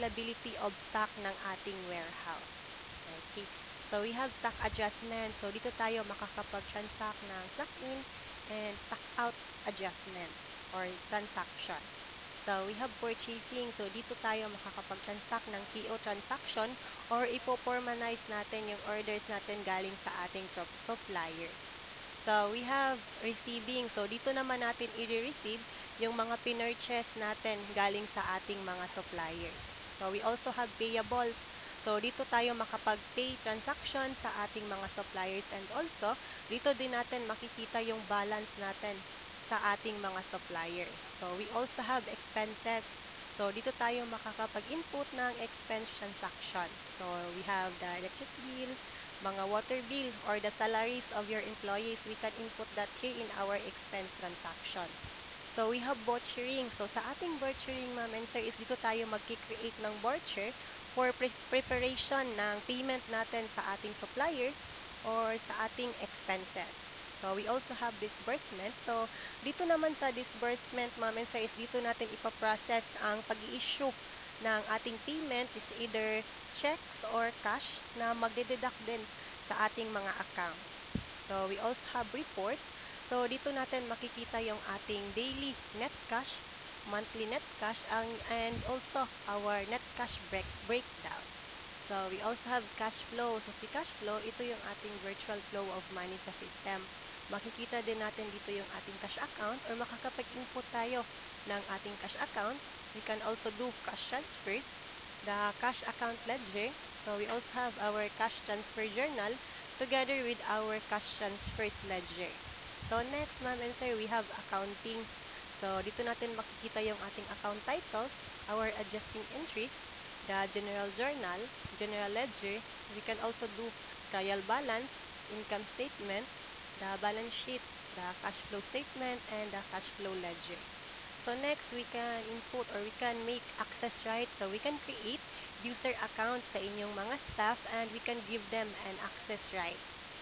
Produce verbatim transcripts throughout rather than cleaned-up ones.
availability of stock ng ating warehouse. Okay. So, we have stock adjustment. So, dito tayo makakapag-transact ng stock in and stock out adjustment or transaction. So, we have purchasing. So, dito tayo makakapag-transact ng P O transaction or ipo-formalize natin yung orders natin galing sa ating suppliers. So, we have receiving. So, dito naman natin i-receive yung mga pinurchase natin galing sa ating mga suppliers. So, we also have payables. So, dito tayo makapag-pay transaction sa ating mga suppliers and also, dito din natin makikita yung balance natin sa ating mga suppliers. So, we also have expenses. So, dito tayo makakapag-input ng expense transaction. So, we have the electric bill, mga water bill, or the salaries of your employees. We can input that here in our expense transaction. So, we have vouchering. So, sa ating vouchering, ma'am and sir, is dito tayo mag-create ng voucher for pre preparation ng payment natin sa ating suppliers or sa ating expenses. So, we also have disbursement. So, dito naman sa disbursement, ma'am and sir, is dito natin ipaprocess ang pag-i-issue ng ating payment is either checks or cash na magdededuct din sa ating mga accounts. So, we also have report. So, dito natin makikita yung ating daily net cash, monthly net cash, ang, and also our net cash break, breakdown. So, we also have cash flow. So, si cash flow, ito yung ating virtual flow of money sa system. Makikita din natin dito yung ating cash account or makakapag-input tayo ng ating cash account. We can also do cash transfers, the cash account ledger. So, we also have our cash transfer journal together with our cash transfers ledger. So, next, ma'am and sir, we have accounting. So, dito natin makikita yung ating account titles, our adjusting entries, the general journal, general ledger. We can also do trial balance, income statement, the balance sheet, the cash flow statement, and the cash flow ledger. So next, we can input or we can make access rights. So we can create user accounts sa inyong mga staff and we can give them an access right.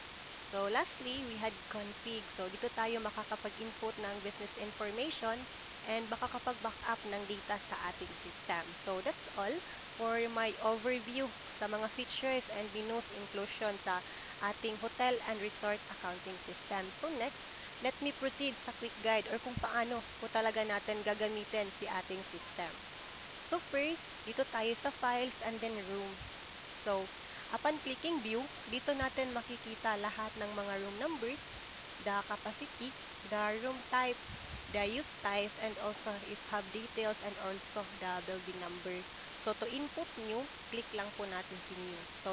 So lastly, we had config. So dito tayo makakapag-input ng business information and makakapag-backup ng data sa ating system. So that's all for my overview sa mga features and menus inclusion sa ating hotel and resort accounting system. So next, let me proceed sa quick guide or kung paano po talaga natin gagamitin si ating system. So first, dito tayo sa files and then rooms. So, upon clicking view, dito natin makikita lahat ng mga room numbers, the capacity, the room type, the use type, and also if have details and also the building number. So, to input new, click lang po natin si new. So,